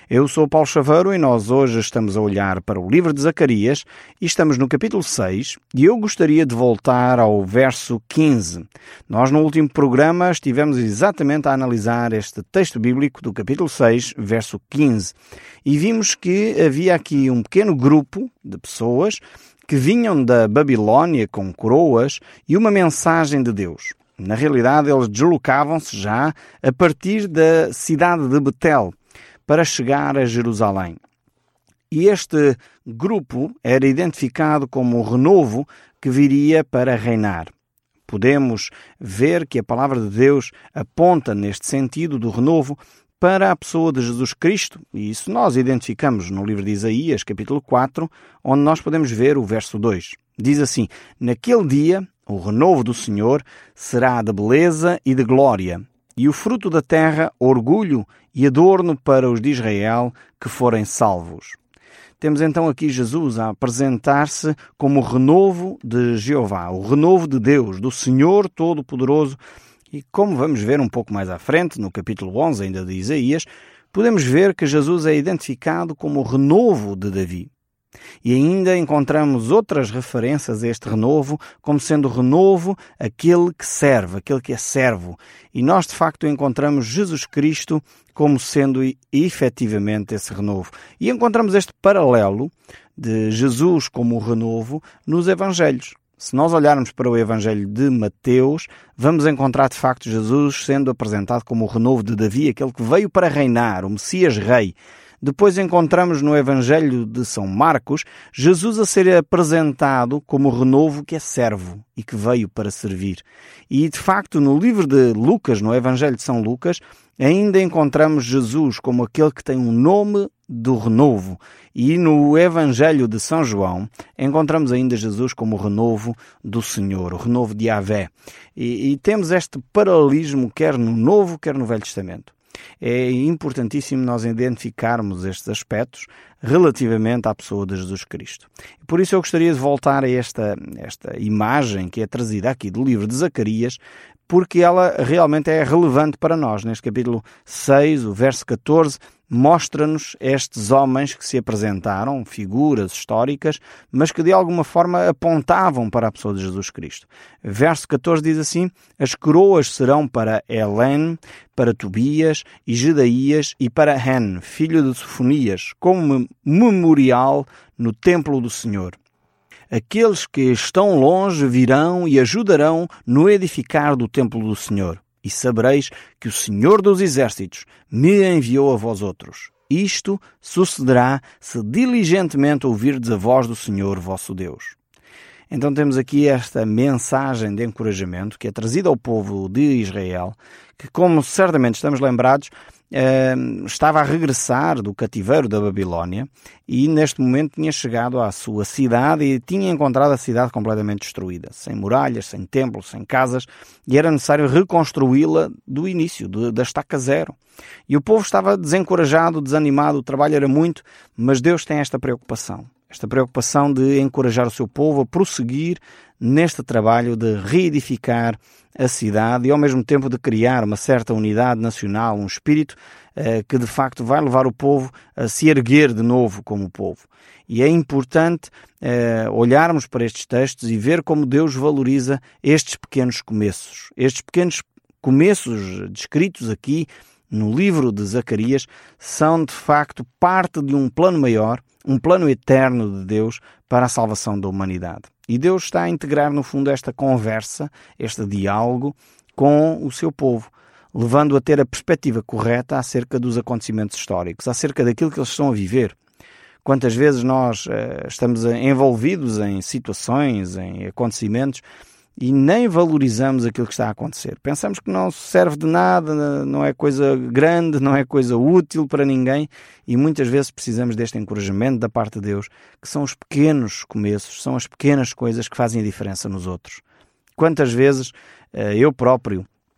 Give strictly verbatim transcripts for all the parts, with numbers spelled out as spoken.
Eu sou o Paulo Chaveiro e nós hoje estamos a olhar para o livro de Zacarias e estamos no capítulo seis e eu gostaria de voltar ao verso quinze. Nós no último programa estivemos exatamente a analisar este texto bíblico do capítulo seis, verso quinze, e vimos que havia aqui um pequeno grupo de pessoas que vinham da Babilónia com coroas e uma mensagem de Deus. Na realidade, eles deslocavam-se já a partir da cidade de Betel para chegar a Jerusalém. E este grupo era identificado como o renovo que viria para reinar. Podemos ver que a palavra de Deus aponta neste sentido do renovo para a pessoa de Jesus Cristo, e isso nós identificamos no livro de Isaías, capítulo quatro, onde nós podemos ver o verso dois. Diz assim: naquele dia, o renovo do Senhor será de beleza e de glória, e o fruto da terra, orgulho e adorno para os de Israel que forem salvos. Temos então aqui Jesus a apresentar-se como o renovo de Jeová, o renovo de Deus, do Senhor Todo-Poderoso. E como vamos ver um pouco mais à frente, no capítulo onze ainda de Isaías, podemos ver que Jesus é identificado como o renovo de Davi. E ainda encontramos outras referências a este renovo, como sendo o renovo aquele que serve, aquele que é servo. E nós, de facto, encontramos Jesus Cristo como sendo efetivamente esse renovo. E encontramos este paralelo de Jesus como o renovo nos Evangelhos. Se nós olharmos para o Evangelho de Mateus, vamos encontrar de facto Jesus sendo apresentado como o renovo de Davi, aquele que veio para reinar, o Messias Rei. Depois encontramos no Evangelho de São Marcos, Jesus a ser apresentado como o renovo que é servo e que veio para servir. E de facto no livro de Lucas, no Evangelho de São Lucas, ainda encontramos Jesus como aquele que tem um nome do renovo. E no Evangelho de São João, encontramos ainda Jesus como o renovo do Senhor, o renovo de Yahvé. E, e temos este paralelismo quer no Novo, quer no Velho Testamento. É importantíssimo nós identificarmos estes aspectos relativamente à pessoa de Jesus Cristo. Por isso eu gostaria de voltar a esta, esta imagem que é trazida aqui do livro de Zacarias, porque ela realmente é relevante para nós. Neste capítulo seis, o verso catorze, mostra-nos estes homens que se apresentaram, figuras históricas, mas que de alguma forma apontavam para a pessoa de Jesus Cristo. Verso catorze diz assim: as coroas serão para Helene, para Tobias e Jedaías e para Hen, filho de Sofonias, como memorial no templo do Senhor. Aqueles que estão longe virão e ajudarão no edificar do templo do Senhor. E sabereis que o Senhor dos Exércitos me enviou a vós outros. Isto sucederá se diligentemente ouvirdes a voz do Senhor vosso Deus. Então temos aqui esta mensagem de encorajamento que é trazida ao povo de Israel, que, como certamente estamos lembrados, eh, estava a regressar do cativeiro da Babilónia e neste momento tinha chegado à sua cidade e tinha encontrado a cidade completamente destruída, sem muralhas, sem templos, sem casas, e era necessário reconstruí-la do início, de, da estaca zero. E o povo estava desencorajado, desanimado, o trabalho era muito, mas Deus tem esta preocupação. Esta preocupação de encorajar o seu povo a prosseguir neste trabalho de reedificar a cidade e ao mesmo tempo de criar uma certa unidade nacional, um espírito eh, que de facto vai levar o povo a se erguer de novo como povo. E é importante eh, olharmos para estes textos e ver como Deus valoriza estes pequenos começos. Estes pequenos começos descritos aqui no livro de Zacarias são de facto parte de um plano maior, um plano eterno de Deus para a salvação da humanidade. E Deus está a integrar, no fundo, esta conversa, este diálogo com o seu povo, levando a ter a perspectiva correta acerca dos acontecimentos históricos, acerca daquilo que eles estão a viver. Quantas vezes nós uh, estamos envolvidos em situações, em acontecimentos, e nem valorizamos aquilo que está a acontecer. Pensamos que não serve de nada, não é coisa grande, não é coisa útil para ninguém, e muitas vezes precisamos deste encorajamento da parte de Deus, que são os pequenos começos, são as pequenas coisas que fazem a diferença nos outros. Quantas vezes eu próprio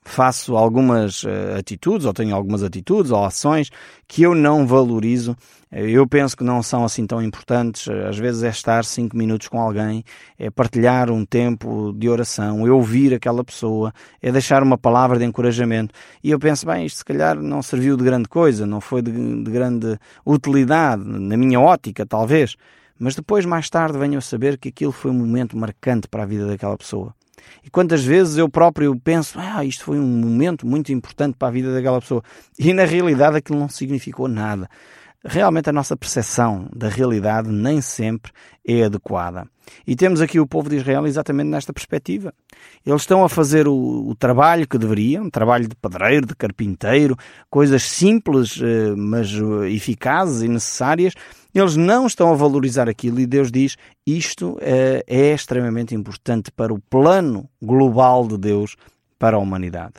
faço algumas uh, atitudes, ou tenho algumas atitudes ou ações que eu não valorizo. Eu penso que não são assim tão importantes. Às vezes é estar cinco minutos com alguém, é partilhar um tempo de oração, é ouvir aquela pessoa, é deixar uma palavra de encorajamento. E eu penso, bem, isto se calhar não serviu de grande coisa, não foi de, de grande utilidade, na minha ótica talvez. Mas depois, mais tarde, venho a saber que aquilo foi um momento marcante para a vida daquela pessoa. E quantas vezes eu próprio penso, ah, isto foi um momento muito importante para a vida daquela pessoa. E na realidade aquilo não significou nada. Realmente a nossa percepção da realidade nem sempre é adequada. E temos aqui o povo de Israel exatamente nesta perspectiva. Eles estão a fazer o, o trabalho que deveriam, um trabalho de pedreiro, de carpinteiro, coisas simples, mas eficazes e necessárias. Eles não estão a valorizar aquilo e Deus diz, isto é, é extremamente importante para o plano global de Deus para a humanidade.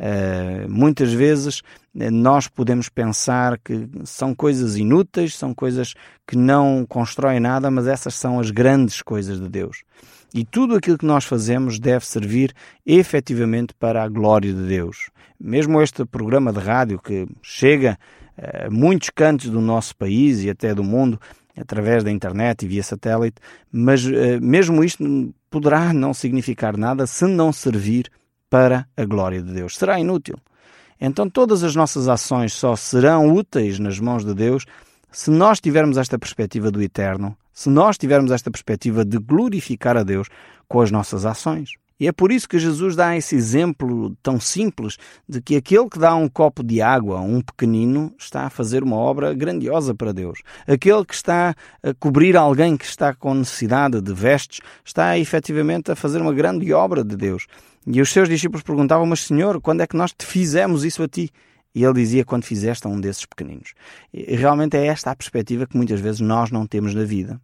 Uh, muitas vezes nós podemos pensar que são coisas inúteis, são coisas que não constroem nada, mas essas são as grandes coisas de Deus. E tudo aquilo que nós fazemos deve servir efetivamente para a glória de Deus. Mesmo este programa de rádio que chega a muitos cantos do nosso país e até do mundo, através da internet e via satélite, mas uh, mesmo isto poderá não significar nada se não servir para a glória de Deus. Será inútil. Então todas as nossas ações só serão úteis nas mãos de Deus se nós tivermos esta perspectiva do eterno, se nós tivermos esta perspectiva de glorificar a Deus com as nossas ações. E é por isso que Jesus dá esse exemplo tão simples de que aquele que dá um copo de água a um pequenino está a fazer uma obra grandiosa para Deus. Aquele que está a cobrir alguém que está com necessidade de vestes está efetivamente a fazer uma grande obra de Deus. E os seus discípulos perguntavam, mas Senhor, quando é que nós te fizemos isso a ti? E ele dizia, quando fizeste a um desses pequeninos. E realmente é esta a perspectiva que muitas vezes nós não temos na vida.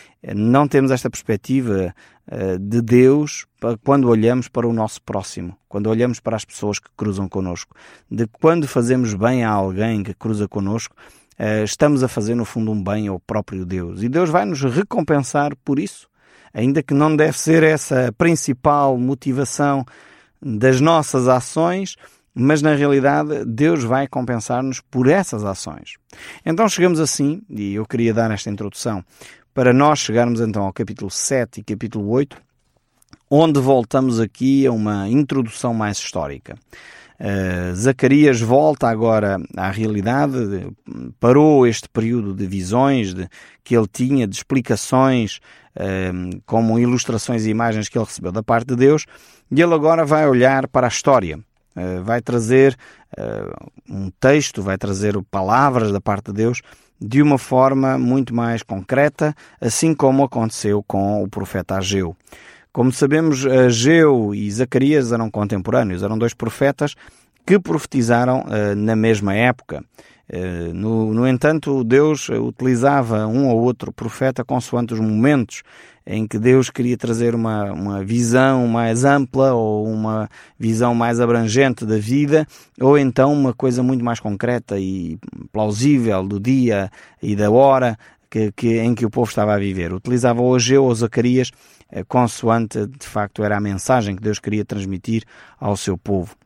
Não temos esta perspectiva uh, de Deus quando olhamos para o nosso próximo, quando olhamos para as pessoas que cruzam connosco. De quando fazemos bem a alguém que cruza connosco, uh, estamos a fazer no fundo um bem ao próprio Deus. E Deus vai nos recompensar por isso. Ainda que não deve ser essa a principal motivação das nossas ações, mas na realidade Deus vai compensar-nos por essas ações. Então chegamos assim, e eu queria dar esta introdução, para nós chegarmos então ao capítulo sete e capítulo oito, onde voltamos aqui a uma introdução mais histórica. Uh, Zacarias volta agora à realidade, parou este período de visões de, que ele tinha, de explicações, uh, como ilustrações e imagens que ele recebeu da parte de Deus, e ele agora vai olhar para a história. Uh, vai trazer uh, um texto, vai trazer palavras da parte de Deus de uma forma muito mais concreta, assim como aconteceu com o profeta Ageu. Como sabemos, Ageu e Zacarias eram contemporâneos, eram dois profetas que profetizaram uh, na mesma época. Uh, no, no entanto, Deus utilizava um ou outro profeta consoante os momentos em que Deus queria trazer uma, uma visão mais ampla ou uma visão mais abrangente da vida, ou então uma coisa muito mais concreta e plausível do dia e da hora que, que, em que o povo estava a viver. Utilizava o Ageu ou Zacarias consoante, de facto, era a mensagem que Deus queria transmitir ao seu povo.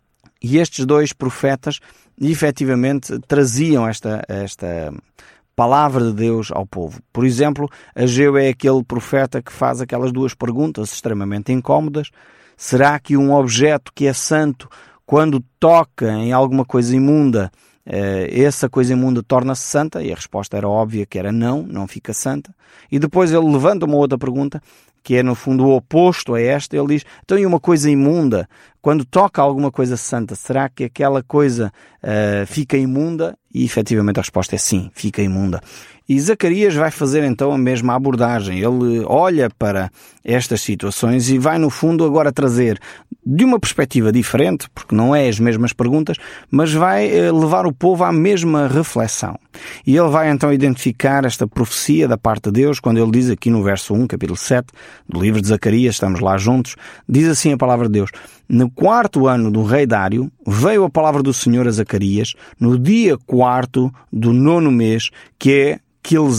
E estes dois profetas, efetivamente, traziam esta, esta palavra de Deus ao povo. Por exemplo, Ageu é aquele profeta que faz aquelas duas perguntas extremamente incómodas. Será que um objeto que é santo, quando toca em alguma coisa imunda, essa coisa imunda torna-se santa? E a resposta era óbvia, que era não, não fica santa. E depois ele levanta uma outra pergunta, que é no fundo o oposto a esta. Ele diz, então e uma coisa imunda, quando toca alguma coisa santa, será que aquela coisa uh, fica imunda? E efetivamente a resposta é sim, fica imunda. E Zacarias vai fazer então a mesma abordagem. Ele olha para estas situações e vai no fundo agora trazer de uma perspectiva diferente, porque não é as mesmas perguntas, mas vai levar o povo à mesma reflexão. E ele vai então identificar esta profecia da parte de Deus, quando ele diz aqui no verso um, capítulo sete, do livro de Zacarias, estamos lá juntos, diz assim a palavra de Deus: no quarto ano do rei Dário, veio a palavra do Senhor a Zacarias, no dia quarto do nono mês, que é Quilzeu.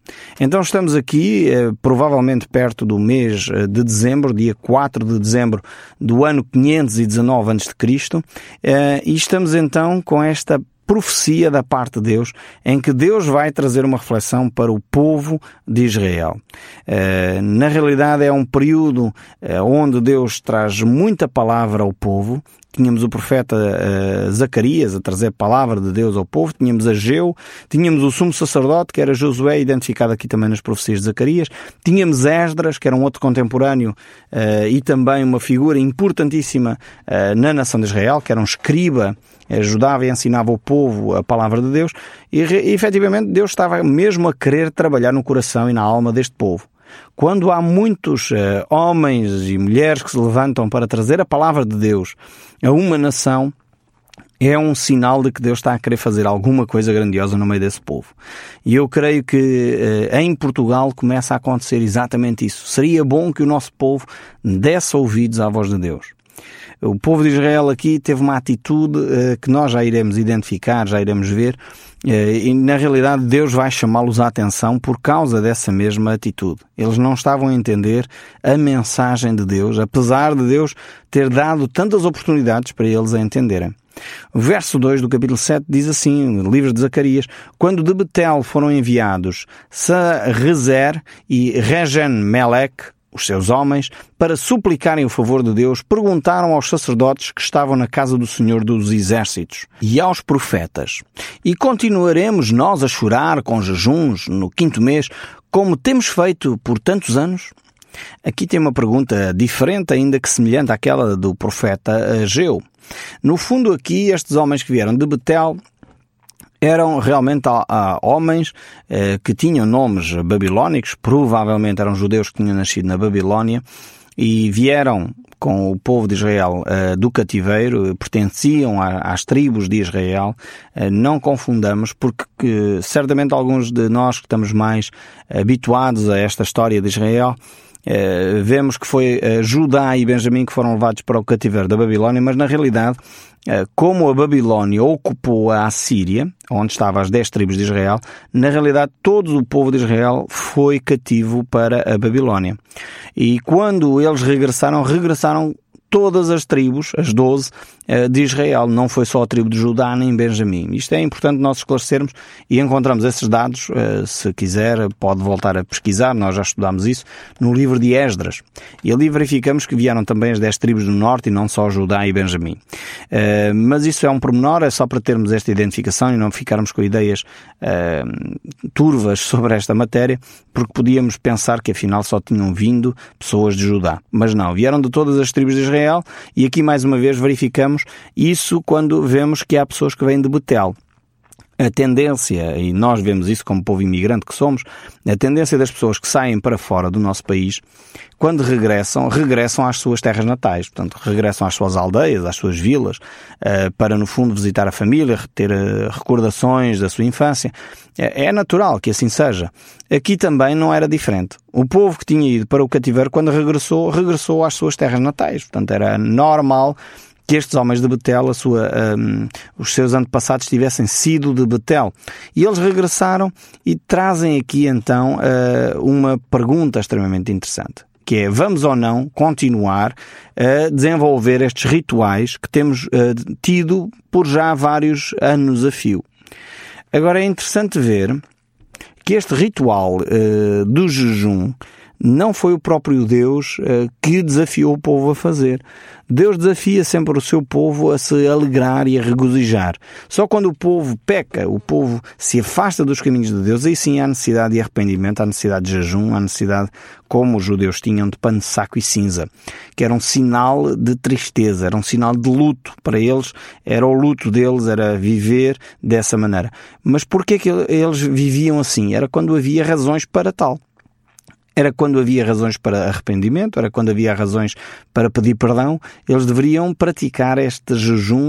Então estamos aqui, eh, provavelmente perto do mês de dezembro, dia quatro de dezembro do ano quinhentos e dezanove antes de Cristo, eh, e estamos então com esta profecia da parte de Deus, em que Deus vai trazer uma reflexão para o povo de Israel. Uh, na realidade é um período uh, onde Deus traz muita palavra ao povo. Tínhamos o profeta uh, Zacarias a trazer palavra de Deus ao povo, tínhamos Ageu, tínhamos o sumo sacerdote, que era Josué, identificado aqui também nas profecias de Zacarias, tínhamos Esdras, que era um outro contemporâneo uh, e também uma figura importantíssima uh, na nação de Israel, que era um escriba, ajudava e ensinava ao povo a palavra de Deus, e, e efetivamente Deus estava mesmo a querer trabalhar no coração e na alma deste povo. Quando há muitos uh, homens e mulheres que se levantam para trazer a palavra de Deus a uma nação, é um sinal de que Deus está a querer fazer alguma coisa grandiosa no meio desse povo. E eu creio que uh, em Portugal começa a acontecer exatamente isso. Seria bom que o nosso povo desse ouvidos à voz de Deus. O povo de Israel aqui teve uma atitude uh, que nós já iremos identificar, já iremos ver, uh, e na realidade Deus vai chamá-los à atenção por causa dessa mesma atitude. Eles não estavam a entender a mensagem de Deus, apesar de Deus ter dado tantas oportunidades para eles a entenderem. O verso dois do capítulo sete diz assim, no livro de Zacarias: quando de Betel foram enviados Sarezer e Regen-Melech, os seus homens, para suplicarem o favor de Deus, perguntaram aos sacerdotes que estavam na casa do Senhor dos Exércitos e aos profetas: e continuaremos nós a chorar com jejuns no quinto mês, como temos feito por tantos anos? Aqui tem uma pergunta diferente, ainda que semelhante àquela do profeta Ageu. No fundo aqui, estes homens que vieram de Betel eram realmente ah, ah, homens eh, que tinham nomes babilónicos, provavelmente eram judeus que tinham nascido na Babilónia e vieram com o povo de Israel uh, do cativeiro, pertenciam a, às tribos de Israel. Uh, não confundamos, porque que, certamente alguns de nós que estamos mais habituados a esta história de Israel, uh, vemos que foi uh, Judá e Benjamim que foram levados para o cativeiro da Babilónia, mas na realidade, uh, como a Babilónia ocupou a Assíria, onde estavam as dez tribos de Israel, na realidade todo o povo de Israel foi cativo para a Babilónia. E quando eles regressaram, regressaram todas as tribos, as doze, de Israel. Não foi só a tribo de Judá nem Benjamim. Isto é importante nós esclarecermos e encontramos esses dados, se quiser, pode voltar a pesquisar, nós já estudámos isso, no livro de Esdras. E ali verificamos que vieram também as dez tribos do norte e não só Judá e Benjamim. Mas isso é um pormenor, é só para termos esta identificação e não ficarmos com ideias uh, turvas sobre esta matéria, porque podíamos pensar que afinal só tinham vindo pessoas de Judá. Mas não, vieram de todas as tribos de Israel e aqui mais uma vez verificamos isso quando vemos que há pessoas que vêm de Betel. A tendência, e nós vemos isso como povo imigrante que somos, a tendência das pessoas que saem para fora do nosso país, quando regressam, regressam às suas terras natais. Portanto, regressam às suas aldeias, às suas vilas, para no fundo visitar a família, ter recordações da sua infância. É natural que assim seja. Aqui também não era diferente. O povo que tinha ido para o cativeiro, quando regressou, regressou às suas terras natais. Portanto, era normal que estes homens de Betel, a sua, um, os seus antepassados tivessem sido de Betel. E eles regressaram e trazem aqui então uh, uma pergunta extremamente interessante, que é: vamos ou não continuar a desenvolver estes rituais que temos uh, tido por já vários anos a fio? Agora é interessante ver que este ritual uh, do jejum não foi o próprio Deus uh, que desafiou o povo a fazer. Deus desafia sempre o seu povo a se alegrar e a regozijar. Só quando o povo peca, o povo se afasta dos caminhos de Deus, aí sim há necessidade de arrependimento, há necessidade de jejum, há necessidade, como os judeus tinham, de pano de saco e cinza, que era um sinal de tristeza, era um sinal de luto. Para eles, era o luto deles, era viver dessa maneira. Mas porquê que eles viviam assim? Era quando havia razões para tal. Era quando havia razões para arrependimento, era quando havia razões para pedir perdão. Eles deveriam praticar estes jejuns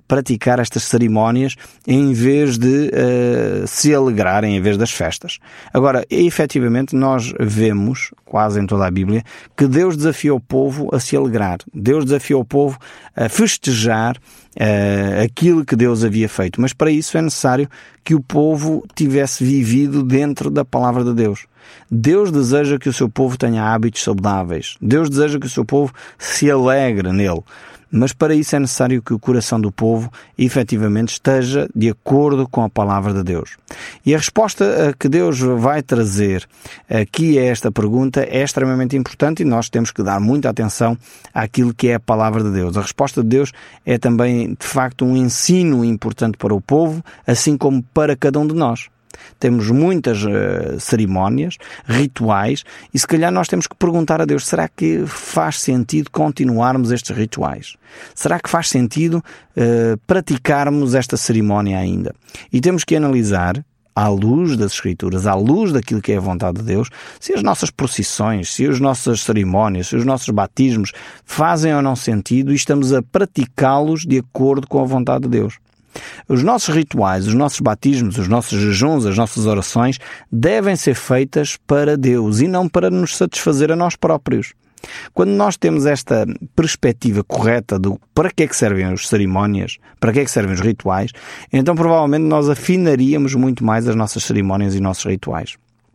praticar estas cerimónias em vez de uh, se alegrarem, em vez das festas. Agora, efetivamente, nós vemos, quase em toda a Bíblia, que Deus desafiou o povo a se alegrar. Deus desafiou o povo a festejar uh, aquilo que Deus havia feito. Mas para isso é necessário que o povo tivesse vivido dentro da palavra de Deus. Deus deseja que o seu povo tenha hábitos saudáveis. Deus deseja que o seu povo se alegre nele. Mas para isso é necessário que o coração do povo efetivamente esteja de acordo com a palavra de Deus. E a resposta que Deus vai trazer aqui a esta pergunta é extremamente importante e nós temos que dar muita atenção àquilo que é a palavra de Deus. A resposta de Deus é também, de facto, um ensino importante para o povo, assim como para cada um de nós. Temos muitas uh, cerimónias, rituais, e se calhar nós temos que perguntar a Deus, será que faz sentido continuarmos estes rituais? Será que faz sentido uh, praticarmos esta cerimónia ainda? E temos que analisar, à luz das Escrituras, à luz daquilo que é a vontade de Deus, se as nossas procissões, se as nossas cerimónias, se os nossos batismos fazem ou não sentido e estamos a praticá-los de acordo com a vontade de Deus. Os nossos rituais, os nossos batismos, os nossos jejuns, as nossas orações devem ser feitas para Deus e não para nos satisfazer a nós próprios. Quando nós temos esta perspectiva correta do para que é que servem as cerimónias, para que é que servem os rituais, então provavelmente nós afinaríamos muito mais as nossas cerimónias e nossos rituais.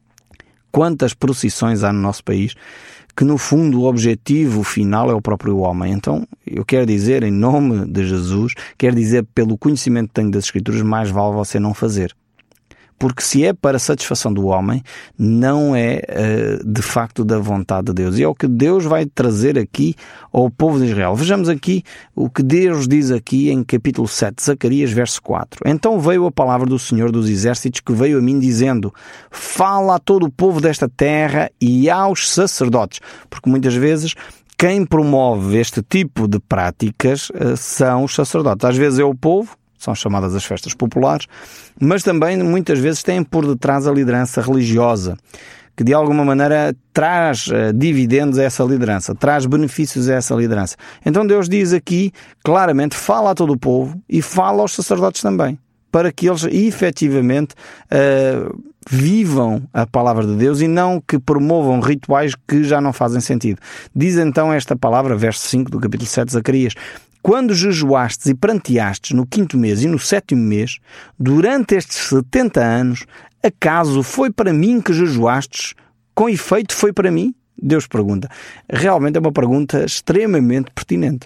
Quantas procissões há no nosso país que no fundo o objetivo final é o próprio homem. Então, eu quero dizer, em nome de Jesus, quero dizer pelo conhecimento que tenho das Escrituras, mais vale você não fazer. Porque se é para a satisfação do homem, não é uh, de facto da vontade de Deus. E é o que Deus vai trazer aqui ao povo de Israel. Vejamos aqui o que Deus diz aqui em capítulo sete, Zacarias, verso quatro. Então veio a palavra do Senhor dos Exércitos que veio a mim dizendo, fala a todo o povo desta terra e aos sacerdotes. Porque muitas vezes quem promove este tipo de práticas uh, são os sacerdotes. Às vezes é o povo, são chamadas as festas populares, mas também muitas vezes têm por detrás a liderança religiosa, que de alguma maneira traz uh, dividendos a essa liderança, traz benefícios a essa liderança. Então Deus diz aqui, claramente, fala a todo o povo e fala aos sacerdotes também, para que eles efetivamente uh, vivam a palavra de Deus e não que promovam rituais que já não fazem sentido. Diz então esta palavra, verso cinco do capítulo sete de Zacarias, quando jejuastes e pranteastes no quinto mês e no sétimo mês, durante estes setenta anos, acaso foi para mim que jejuastes? Com efeito foi para mim? Deus pergunta. Realmente é uma pergunta extremamente pertinente.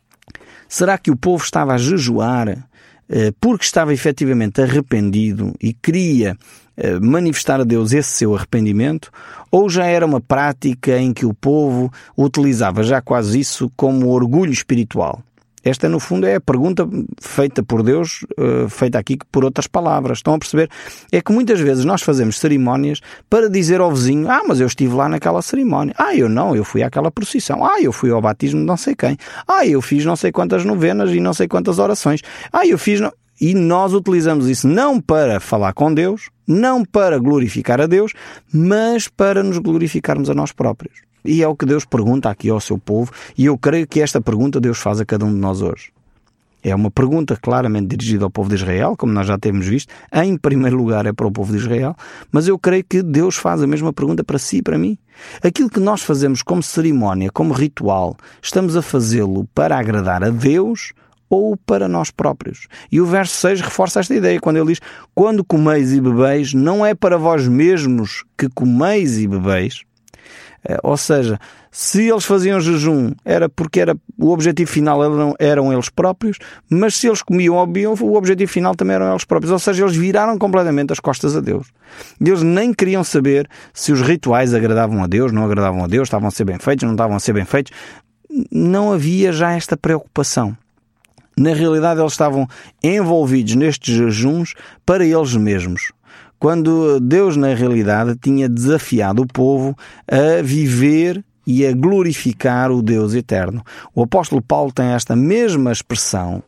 Será que o povo estava a jejuar eh, porque estava efetivamente arrependido e queria eh, manifestar a Deus esse seu arrependimento? Ou já era uma prática em que o povo utilizava já quase isso como orgulho espiritual? Esta, no fundo, é a pergunta feita por Deus, uh, feita aqui por outras palavras. Estão a perceber? É que muitas vezes nós fazemos cerimónias para dizer ao vizinho, ah, mas eu estive lá naquela cerimónia. Ah, eu não, eu fui àquela procissão. Ah, eu fui ao batismo de não sei quem. Ah, eu fiz não sei quantas novenas e não sei quantas orações. Ah, eu fiz... Não... E nós utilizamos isso não para falar com Deus, não para glorificar a Deus, mas para nos glorificarmos a nós próprios. E é o que Deus pergunta aqui ao seu povo, e eu creio que esta pergunta Deus faz a cada um de nós hoje. É uma pergunta claramente dirigida ao povo de Israel, como nós já temos visto. Em primeiro lugar é para o povo de Israel, mas eu creio que Deus faz a mesma pergunta para si e para mim. Aquilo que nós fazemos como cerimónia, como ritual, estamos a fazê-lo para agradar a Deus ou para nós próprios. E o verso seis reforça esta ideia, quando ele diz, quando comeis e bebeis, não é para vós mesmos que comeis e bebeis. Ou seja, se eles faziam jejum, era porque era, o objetivo final eram, eram eles próprios, mas se eles comiam ou bebiam, o objetivo final também eram eles próprios. Ou seja, eles viraram completamente as costas a Deus. Eles nem queriam saber se os rituais agradavam a Deus, não agradavam a Deus, estavam a ser bem feitos, não estavam a ser bem feitos. Não havia já esta preocupação. Na realidade, eles estavam envolvidos nestes jejuns para eles mesmos. Quando Deus, na realidade, tinha desafiado o povo a viver e a glorificar o Deus eterno. O apóstolo Paulo tem esta mesma expressão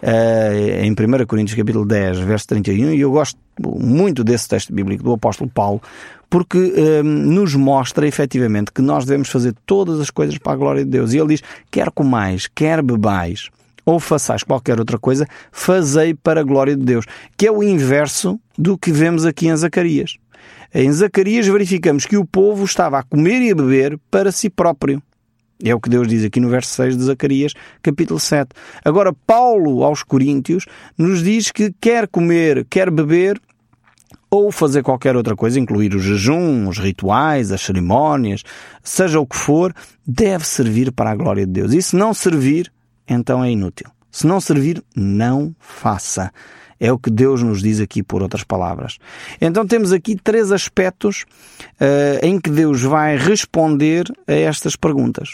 uh, em primeira Coríntios capítulo dez, verso trinta e um, e eu gosto muito desse texto bíblico do apóstolo Paulo, porque uh, nos mostra efetivamente que nós devemos fazer todas as coisas para a glória de Deus. E ele diz, quer comais, quer bebais, ou façais qualquer outra coisa, fazei para a glória de Deus, que é o inverso do que vemos aqui em Zacarias. Em Zacarias verificamos que o povo estava a comer e a beber para si próprio. É o que Deus diz aqui no verso seis de Zacarias, capítulo sete. Agora, Paulo aos Coríntios nos diz que quer comer, quer beber, ou fazer qualquer outra coisa, incluir o jejum, os rituais, as cerimónias, seja o que for, deve servir para a glória de Deus. E se não servir, então é inútil. Se não servir, não faça. É o que Deus nos diz aqui por outras palavras. Então temos aqui três aspectos uh, em que Deus vai responder a estas perguntas.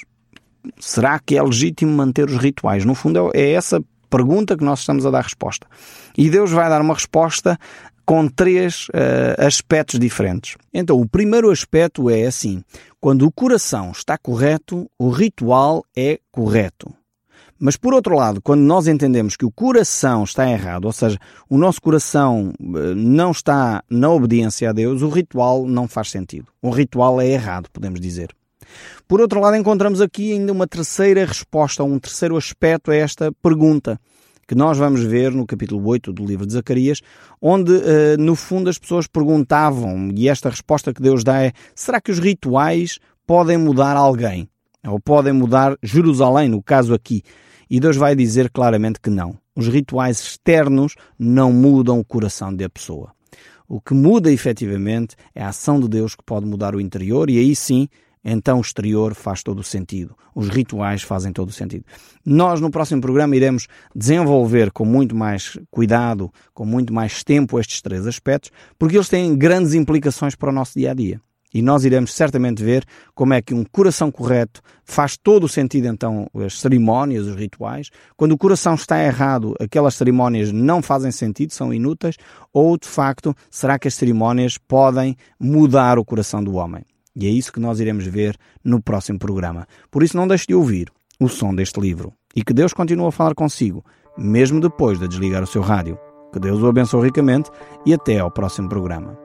Será que é legítimo manter os rituais? No fundo é essa pergunta que nós estamos a dar resposta. E Deus vai dar uma resposta com três uh, aspectos diferentes. Então, o primeiro aspecto é assim: quando o coração está correto, o ritual é correto. Mas, por outro lado, quando nós entendemos que o coração está errado, ou seja, o nosso coração uh, não está na obediência a Deus, o ritual não faz sentido. O ritual é errado, podemos dizer. Por outro lado, encontramos aqui ainda uma terceira resposta, um terceiro aspecto a esta pergunta, que nós vamos ver no capítulo oito do livro de Zacarias, onde, uh, no fundo, as pessoas perguntavam, e esta resposta que Deus dá é: será que os rituais podem mudar alguém? Ou podem mudar Jerusalém, no caso aqui? E Deus vai dizer claramente que não. Os rituais externos não mudam o coração da pessoa. O que muda, efetivamente, é a ação de Deus que pode mudar o interior, e aí sim, então o exterior faz todo o sentido. Os rituais fazem todo o sentido. Nós, no próximo programa, iremos desenvolver com muito mais cuidado, com muito mais tempo, estes três aspectos, porque eles têm grandes implicações para o nosso dia-a-dia. E nós iremos certamente ver como é que um coração correto faz todo o sentido, então, as cerimónias, os rituais. Quando o coração está errado, aquelas cerimónias não fazem sentido, são inúteis, ou, de facto, será que as cerimónias podem mudar o coração do homem? E é isso que nós iremos ver no próximo programa. Por isso, não deixe de ouvir o som deste livro. E que Deus continue a falar consigo, mesmo depois de desligar o seu rádio. Que Deus o abençoe ricamente e até ao próximo programa.